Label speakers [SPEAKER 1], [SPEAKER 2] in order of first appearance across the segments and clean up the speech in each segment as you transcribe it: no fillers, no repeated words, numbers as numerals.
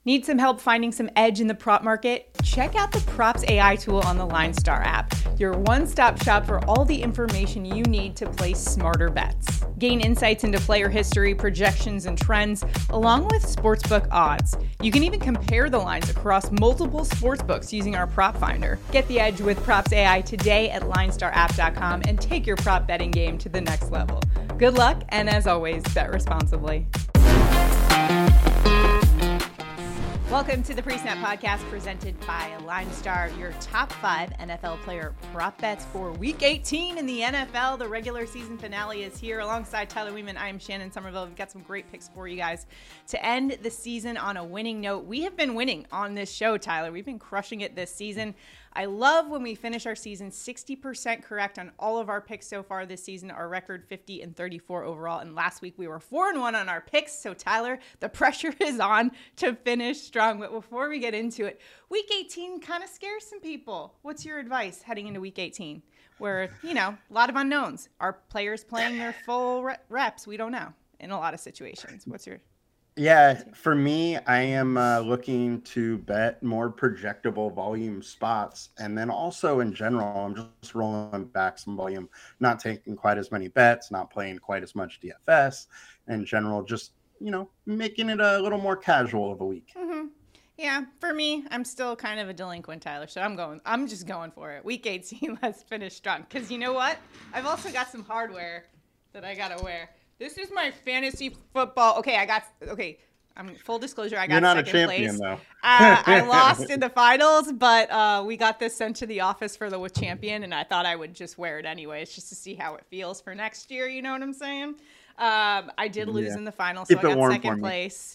[SPEAKER 1] Need some help finding some edge in the prop market? Check out the Props AI tool on the LineStar app, your one-stop shop for all the information you need to place smarter bets. Gain insights into player history, projections, and trends, along with sportsbook odds. You can even compare the lines across multiple sportsbooks using our prop finder. Get the edge with Props AI today at linestarapp.com and take your prop betting game to the next level. Good luck, and as always, bet responsibly. Welcome to the Pre-Snap Podcast presented by LineStar, your top 5 NFL player prop bets for Week 18 in the NFL. The regular season finale is here. Alongside Tyler Weeman, I am Shannon Somerville. We've got some great picks for you guys to end the season on a winning note. We have been winning on this show, Tyler. We've been crushing it this season. I love when we finish our season 60% correct on all of our picks so far this season. Our record 50-34 overall. And last week we were 4-1 on our picks. So Tyler, the pressure is on to finish strong. But before we get into it, Week 18 kind of scares some people. What's your advice heading into Week 18? Where, a lot of unknowns. Are players playing their full reps? We don't know in a lot of situations. What's your...
[SPEAKER 2] Yeah, for me, I am looking to bet more projectable volume spots. And then also in general, I'm just rolling back some volume, not taking quite as many bets, not playing quite as much DFS. In general, just, making it a little more casual of a week.
[SPEAKER 1] Mm-hmm. Yeah, for me, I'm still kind of a delinquent, Tyler, so I'm just going for it. Week 18, let's finish strong. Because you know what? I've also got some hardware that I got to wear. This is my fantasy football. I'm full disclosure. I got
[SPEAKER 2] You're not
[SPEAKER 1] second
[SPEAKER 2] a champion,
[SPEAKER 1] place.
[SPEAKER 2] though.
[SPEAKER 1] I lost in the finals, but we got this sent to the office for the champion, and I thought I would just wear it anyways, just to see how it feels for next year. You know what I'm saying? I did lose in the finals, so I got second place.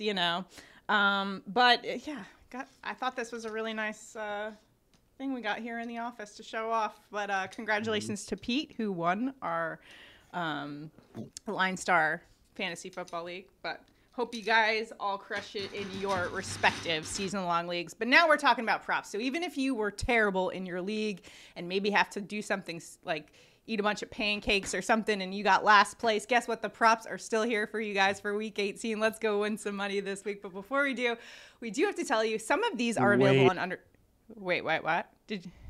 [SPEAKER 1] But yeah, I thought this was a really nice thing we got here in the office to show off. But congratulations to Pete, who won our LineStar Fantasy Football League. But hope you guys all crush it in your respective season-long leagues. But now we're talking about props. So even if you were terrible in your league and maybe have to do something like eat a bunch of pancakes or something and you got last place, guess what? The props are still here for you guys for Week 18. Let's go win some money this week. But before we do have to tell you, some of these are available on under... Wait, what? Did you...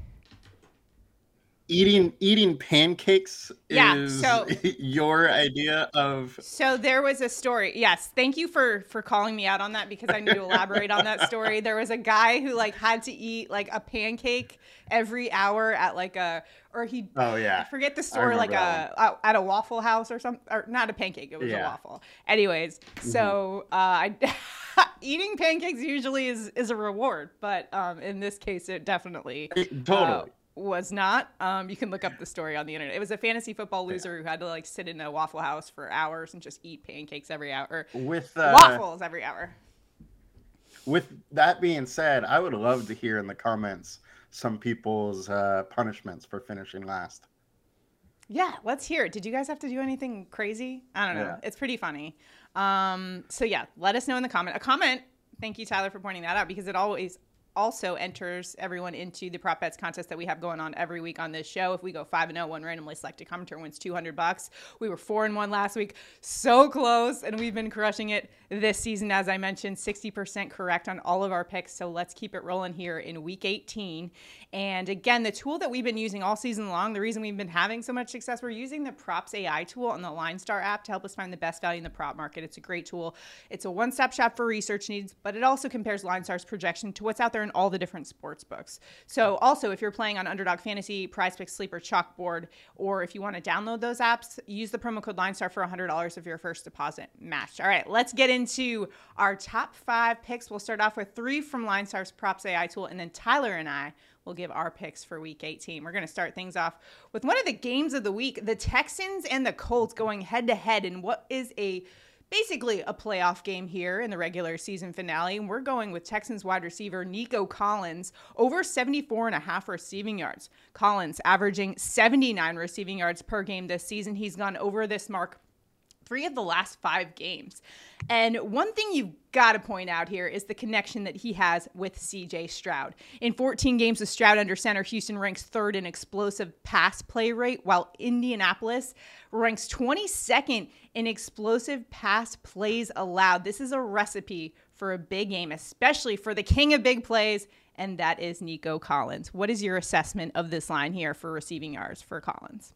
[SPEAKER 2] Eating pancakes is your idea of...
[SPEAKER 1] So there was a story. Yes. Thank you for calling me out on that because I need to elaborate on that story. There was a guy who had to eat a pancake every hour at I forget the store, at a Waffle House or something, or not a pancake. It was a waffle. Anyways. So, eating pancakes usually is a reward, but in this case, it definitely was not. You can look up the story on the internet. It was a fantasy football loser who had to sit in a Waffle House for hours and just eat pancakes every hour, with waffles every hour.
[SPEAKER 2] With that being said, I would love to hear in the comments some people's punishments for finishing last.
[SPEAKER 1] Yeah, let's hear it. Did you guys have to do anything crazy? I don't know. Yeah. It's pretty funny. So yeah, let us know in the comment. Thank you, Tyler, for pointing that out because it always also enters everyone into the prop bets contest that we have going on every week on this show. If we go 5-0, one randomly selected commenter wins $200. We were 4-1 last week. So close. And we've been crushing it this season. As I mentioned, 60% correct on all of our picks. So let's keep it rolling here in Week 18. And again, the tool that we've been using all season long, the reason we've been having so much success, we're using the Props AI tool on the LineStar app to help us find the best value in the prop market. It's a great tool. It's a one-stop shop for research needs, but it also compares LineStar's projection to what's out there in all the different sports books. So also, if you're playing on Underdog Fantasy, PrizePicks, Sleeper, Chalkboard, or if you want to download those apps, use the promo code LineStar for $100 of your first deposit matched. All right, let's get into our top 5 picks. We'll start off with 3 from LineStar's Props AI tool, and then Tyler and I will give our picks for Week 18. We're going to start things off with one of the games of the week, the Texans and the Colts going head-to-head in what is basically a playoff game here in the regular season finale. And we're going with Texans wide receiver Nico Collins over 74.5 receiving yards. Collins averaging 79 receiving yards per game this season. He's gone over this mark 3 of the last 5 games. And one thing you've got to point out here is the connection that he has with CJ Stroud. In 14 games with Stroud under center, Houston ranks 3rd in explosive pass play rate, while Indianapolis ranks 22nd in explosive pass plays allowed. This is a recipe for a big game, especially for the king of big plays, and that is Nico Collins. What is your assessment of this line here for receiving yards for Collins?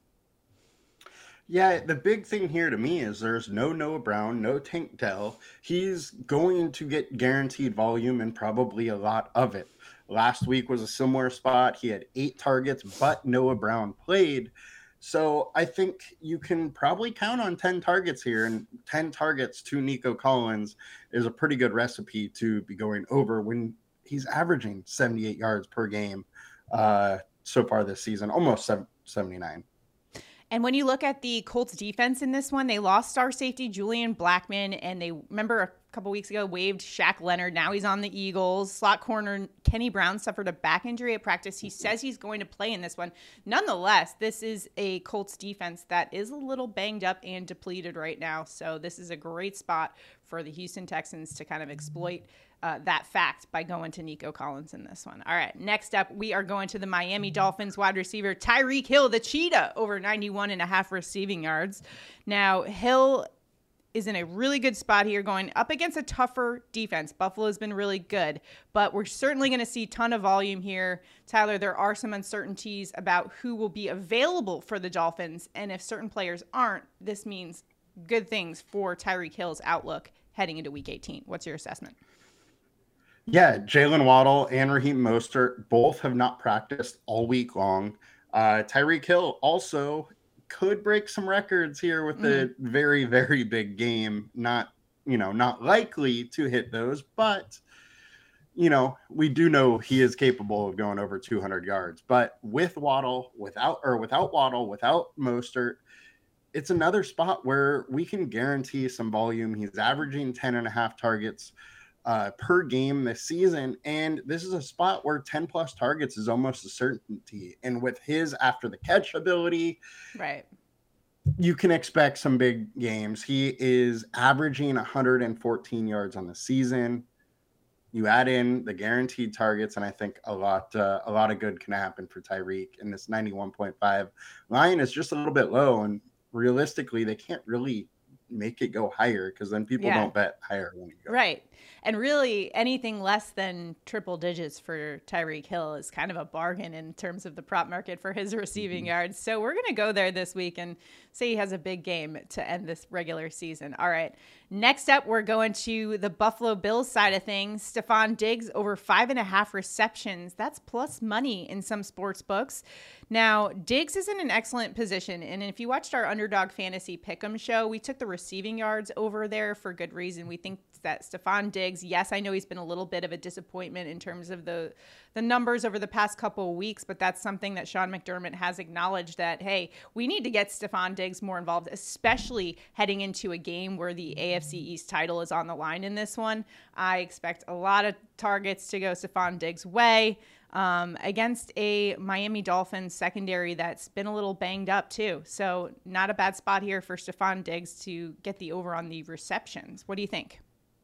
[SPEAKER 2] Yeah, the big thing here to me is there's no Noah Brown, no Tank Dell. He's going to get guaranteed volume and probably a lot of it. Last week was a similar spot. He had 8 targets, but Noah Brown played. So I think you can probably count on 10 targets here, and 10 targets to Nico Collins is a pretty good recipe to be going over when he's averaging 78 yards per game so far this season, almost 79.
[SPEAKER 1] And when you look at the Colts defense in this one, they lost star safety Julian Blackmon, and they, remember a couple weeks ago, waived Shaq Leonard. Now he's on the Eagles. Slot corner Kenny Brown suffered a back injury at practice. He says he's going to play in this one. Nonetheless, this is a Colts defense that is a little banged up and depleted right now. So this is a great spot for the Houston Texans to kind of exploit that fact by going to Nico Collins in this one. All right, next up, we are going to the Miami Dolphins wide receiver Tyreek Hill, the Cheetah, over 91.5 receiving yards. Now, Hill is in a really good spot here going up against a tougher defense. Buffalo's been really good, but we're certainly going to see a ton of volume here. Tyler, there are some uncertainties about who will be available for the Dolphins, and if certain players aren't, this means good things for Tyreek Hill's outlook heading into Week 18. What's your assessment?
[SPEAKER 2] Yeah, Jalen Waddle and Raheem Mostert both have not practiced all week long. Tyreek Hill also could break some records here with a very, very big game. Not likely to hit those, but we do know he is capable of going over 200 yards. But with Waddle, without Waddle, without Mostert, it's another spot where we can guarantee some volume. He's averaging 10.5 targets per game this season, and this is a spot where 10 plus targets is almost a certainty. And with his after the catch ability,
[SPEAKER 1] right,
[SPEAKER 2] you can expect some big games. He is averaging 114 yards on the season. You add in the guaranteed targets, and I think a lot of good can happen for Tyreek. And this 91.5 line is just a little bit low, and realistically, they can't really make it go higher because then people don't bet higher when you go.
[SPEAKER 1] Right. And really anything less than triple digits for Tyreek Hill is kind of a bargain in terms of the prop market for his receiving yards. So we're going to go there this week and say he has a big game to end this regular season. All right. Next up, we're going to the Buffalo Bills side of things. Stephon Diggs over 5.5 receptions. That's plus money in some sports books. Now, Diggs is in an excellent position. And if you watched our Underdog Fantasy Pick'em show, we took the receiving yards over there for good reason. We think that Stephon Diggs, yes, I know he's been a little bit of a disappointment in terms of the numbers over the past couple of weeks, but that's something that Sean McDermott has acknowledged that, hey, we need to get Stephon Diggs more involved, especially heading into a game where the AFC East title is on the line in this one. I expect a lot of targets to go Stephon Diggs' way against a Miami Dolphins secondary that's been a little banged up too. So not a bad spot here for Stephon Diggs to get the over on the receptions. What do you think?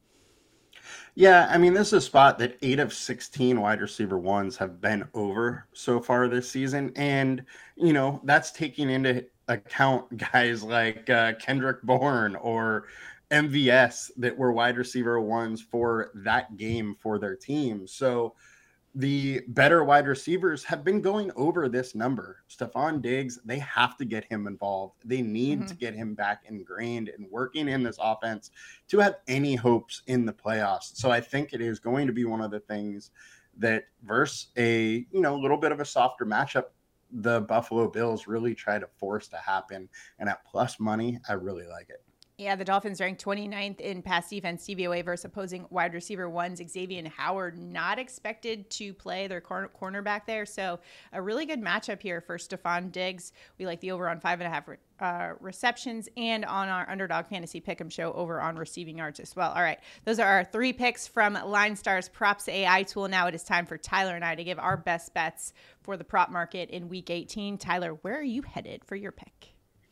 [SPEAKER 2] Yeah, I mean, this is a spot that 8 of 16 wide receiver ones have been over so far this season. And, that's taking into account guys like Kendrick Bourne or MVS that were wide receiver ones for that game for their team. So the better wide receivers have been going over this number. Stephon Diggs, they have to get him involved. They need to get him back ingrained and working in this offense to have any hopes in the playoffs. So I think it is going to be one of the things that versus a, little bit of a softer matchup, the Buffalo Bills really try to force to happen. And at plus money, I really like it.
[SPEAKER 1] Yeah, the Dolphins ranked 29th in pass defense DVOA versus opposing wide receiver ones. Xavier Howard not expected to play their cornerback there. So a really good matchup here for Stephon Diggs. We like the over on 5.5 receptions and on our Underdog Fantasy Pick'em show over on receiving yards as well. All right, those are our 3 picks from Line Star's Props AI tool. Now it is time for Tyler and I to give our best bets for the prop market in Week 18. Tyler, where are you headed for your pick?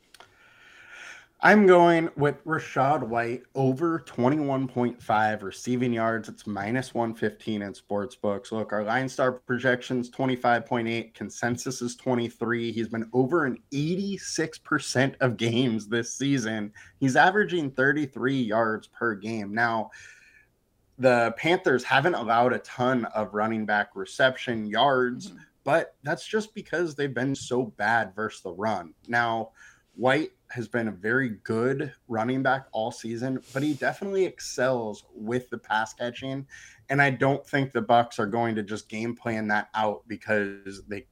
[SPEAKER 2] I'm going with Rachaad White over 21.5 receiving yards. It's minus 115 in sports books. Look, our Line Star projections 25.8, consensus is 23. He's been over in 86% of games this season. He's averaging 33 yards per game. Now, the Panthers haven't allowed a ton of running back reception yards, but that's just because they've been so bad versus the run. Now, White has been a very good running back all season, but he definitely excels with the pass catching. And I don't think the Bucs are going to just game plan that out because they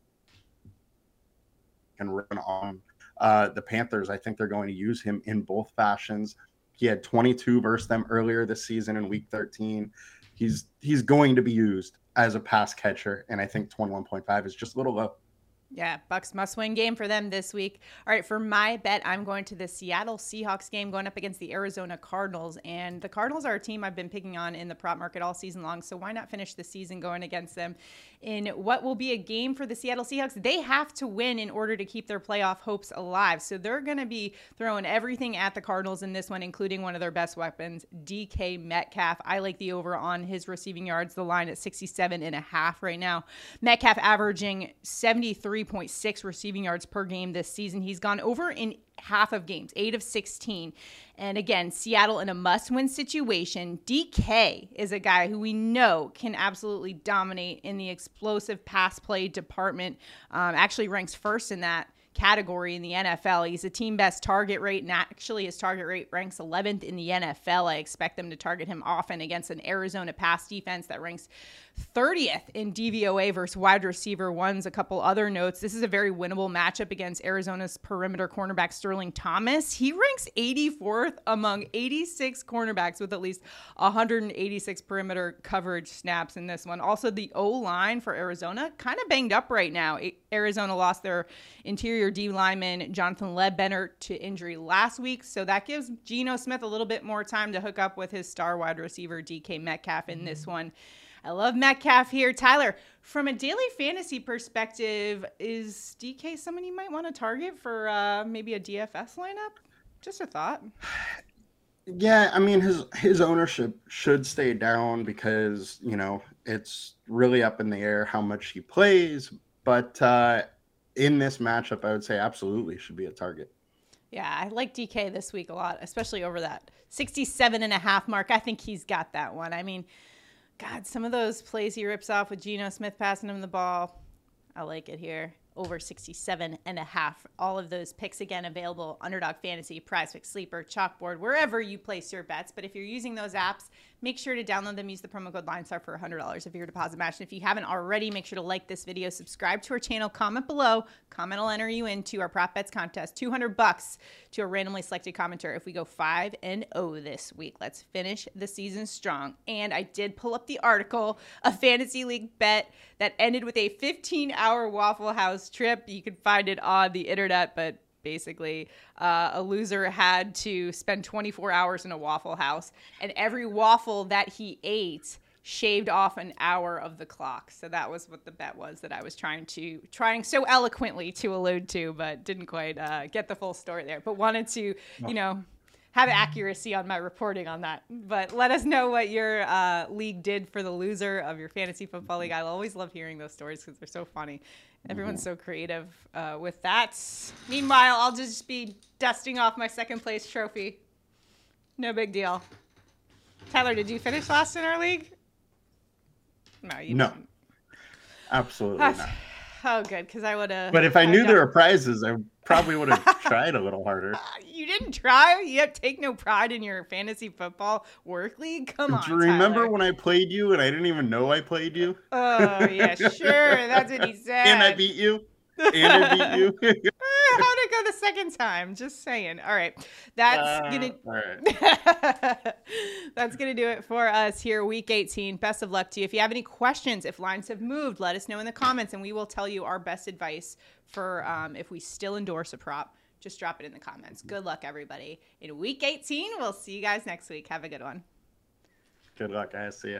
[SPEAKER 2] can run on the Panthers. I think they're going to use him in both fashions. He had 22 versus them earlier this season in week 13. He's going to be used as a pass catcher, and I think 21.5 is just a little low.
[SPEAKER 1] Yeah, Bucs must-win game for them this week. All right, for my bet, I'm going to the Seattle Seahawks game going up against the Arizona Cardinals. And the Cardinals are a team I've been picking on in the prop market all season long, so why not finish the season going against them in what will be a game for the Seattle Seahawks? They have to win in order to keep their playoff hopes alive. So they're going to be throwing everything at the Cardinals in this one, including one of their best weapons, DK Metcalf. I like the over on his receiving yards, the line at 67.5 right now. Metcalf averaging 73.6 receiving yards per game this season. He's gone over in half of games, 8 of 16. And again, Seattle in a must-win situation. DK is a guy who we know can absolutely dominate in the explosive pass play department. Actually ranks first in that category in the NFL. He's a team best target rate, and actually his target rate ranks 11th in the NFL. I expect them to target him often against an Arizona pass defense that ranks 30th in DVOA versus wide receiver ones. A couple other notes. This is a very winnable matchup against Arizona's perimeter cornerback Sterling Thomas. He ranks 84th among 86 cornerbacks with at least 186 perimeter coverage snaps in this one. Also, the O-line for Arizona kind of banged up right now. Arizona lost their interior D lineman Jonathan Ledbetter to injury last week, so that gives Geno Smith a little bit more time to hook up with his star wide receiver DK Metcalf in this one. I love Metcalf here. Tyler, from a daily fantasy perspective, is DK someone you might want to target for maybe a DFS lineup? Just a thought.
[SPEAKER 2] Yeah, I mean, his ownership should stay down because, it's really up in the air how much he plays. But in this matchup, I would say absolutely should be a target.
[SPEAKER 1] Yeah, I like DK this week a lot, especially over that 67.5 mark. I think he's got that one. I mean, God, some of those plays he rips off with Geno Smith passing him the ball, I like it here. Over 67.5. All of those picks, again, available. Underdog Fantasy, PrizePicks, Sleeper, Chalkboard, wherever you place your bets. But if you're using those apps, make sure to download them. Use the promo code LineStar for $100 of your deposit match. And if you haven't already, make sure to like this video, subscribe to our channel, comment below. Comment will enter you into our prop bets contest. $200 to a randomly selected commenter if we go 5-0 this week. Let's finish the season strong. And I did pull up the article, a fantasy league bet that ended with a 15-hour Waffle House trip. You can find it on the internet, but basically a loser had to spend 24 hours in a Waffle House, and every waffle that he ate shaved off an hour of the clock. So that was what the bet was that I was trying so eloquently to allude to, but didn't quite get the full story there. But wanted to, have accuracy on my reporting on that. But let us know what your league did for the loser of your fantasy football league. I always love hearing those stories because they're so funny. Everyone's so creative with that. Meanwhile, I'll just be dusting off my second place trophy. No big deal. Tyler, did you finish last in our league? No, you didn't.
[SPEAKER 2] Absolutely not.
[SPEAKER 1] Oh, good, because I would have.
[SPEAKER 2] But if I knew there were prizes, I probably would have tried a little harder.
[SPEAKER 1] You didn't try? You take no pride in your fantasy football work league? Come on,
[SPEAKER 2] Do you remember
[SPEAKER 1] Tyler.
[SPEAKER 2] when I played you and I didn't even know I played you?
[SPEAKER 1] Oh, yeah, sure. That's what he said.
[SPEAKER 2] And I beat you? How'd
[SPEAKER 1] it go the second time? Just saying. All right. That's gonna do it for us here, week 18. Best of luck to you. If you have any questions, if lines have moved, let us know in the comments, and we will tell you our best advice for if we still endorse a prop. Just drop it in the comments. Good luck, everybody. In week 18, we'll see you guys next week. Have a good one.
[SPEAKER 2] Good luck, guys. See ya.